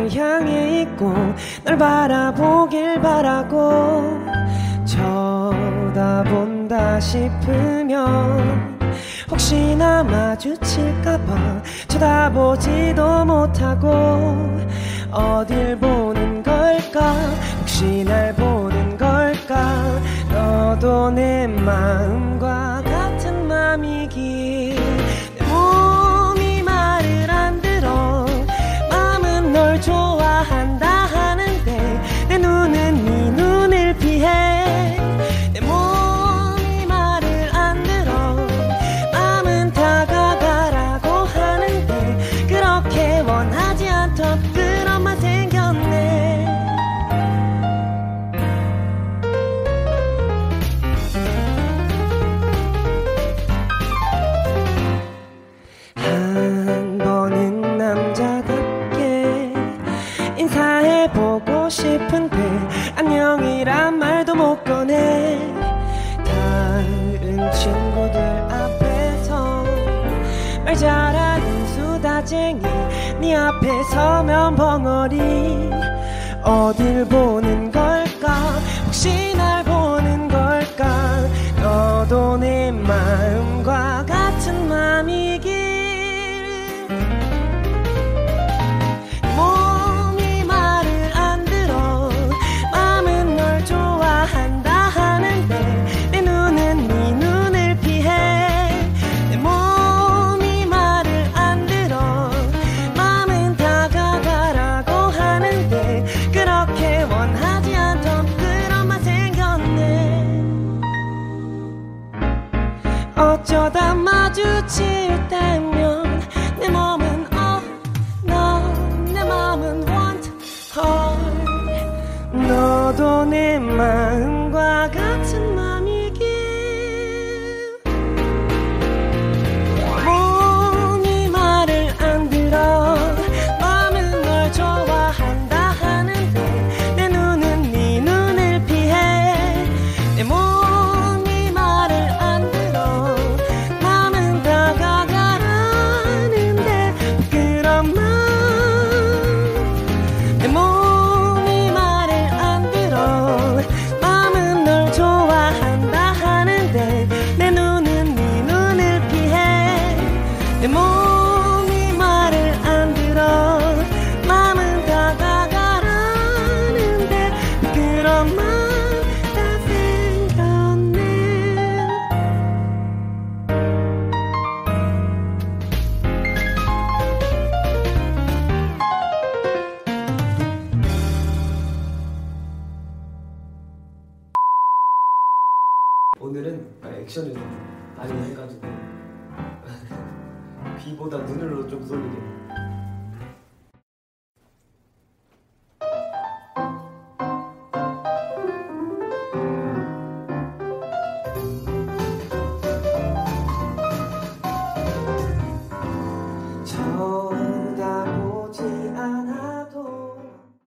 널 향해 있고 널 바라보길 바라고 쳐다본다 싶으면 혹시나 마주칠까봐 쳐다보지도 못하고 어딜 보는 걸까 혹시 날 보는 걸까 너도 내 마음과 같은 맘이길 내 몸이 말을 안 들어 마음은 널 좋아한다 하는데 내 눈은 네 눈을 피해 내 몸이 말을 안 들어 마음은 다가가라고 하는데 그렇게 원하지 않던 그런 말 생겼네 한 번은 남자답게 인사해보고 싶은데 안녕이란 말도 못 꺼내 다른 친구들 앞에서 말 잘하는 수다쟁이 네 앞에 서면 벙어리 어딜 보는 걸까 혹시 날 보는 걸까 너도 내 마음과 같은 맘이길 몸이 말을 안 들어 마음은 널 좋아한다 하는데 내 눈은 네 눈을 피해 내 몸이 말을 안 들어 마음은 다가가라고 하는데 그렇게 원하지 않던 그런 말 생겼네 어쩌다 마주칠 때면 내 몸은 no 내 마음은 want heart 너도 내 마음과 같은 맘이길 몸이 말을 안 들어 마음은 널 좋아한다 하는데 내 눈은 네 눈을 피해 내 몸이 말을 안 들어 마음은 다가가라는데 그런 말 내 몸이 말을 안 들어 마음은 널 좋아한다 하는데 내 눈은 네 눈을 피해 내 몸이 말을 안 들어 마음은 다가가라는데 그런 말 다 생겼네 오늘은 액션을 많이 해가지고 B보다 눈으로 좀 쏠리게